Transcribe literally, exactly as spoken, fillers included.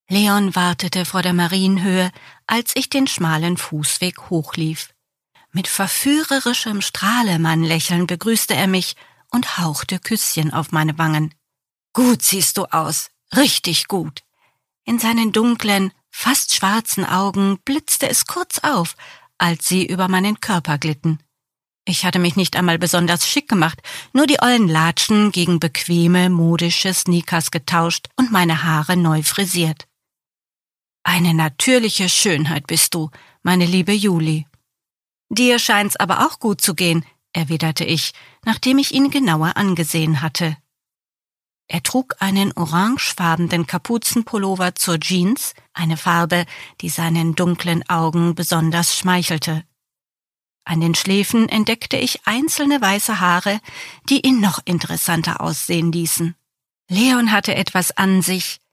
Leon wartete vor der Marienhöhe, als ich den schmalen Fußweg hochlief. Mit verführerischem Strahlemann-Lächeln begrüßte er mich und hauchte Küsschen auf meine Wangen. »Gut siehst du aus, richtig gut.« In seinen dunklen, fast schwarzen Augen blitzte es kurz auf, als sie über meinen Körper glitten. Ich hatte mich nicht einmal besonders schick gemacht, nur die ollen Latschen gegen bequeme, modische Sneakers getauscht und meine Haare neu frisiert. »Eine natürliche Schönheit bist du, meine liebe Juli.« »Dir scheint's aber auch gut zu gehen«, erwiderte ich, nachdem ich ihn genauer angesehen hatte. Er trug einen orangefarbenen Kapuzenpullover zur Jeans, eine Farbe, die seinen dunklen Augen besonders schmeichelte. An den Schläfen entdeckte ich einzelne weiße Haare, die ihn noch interessanter aussehen ließen. Leon hatte etwas an sich,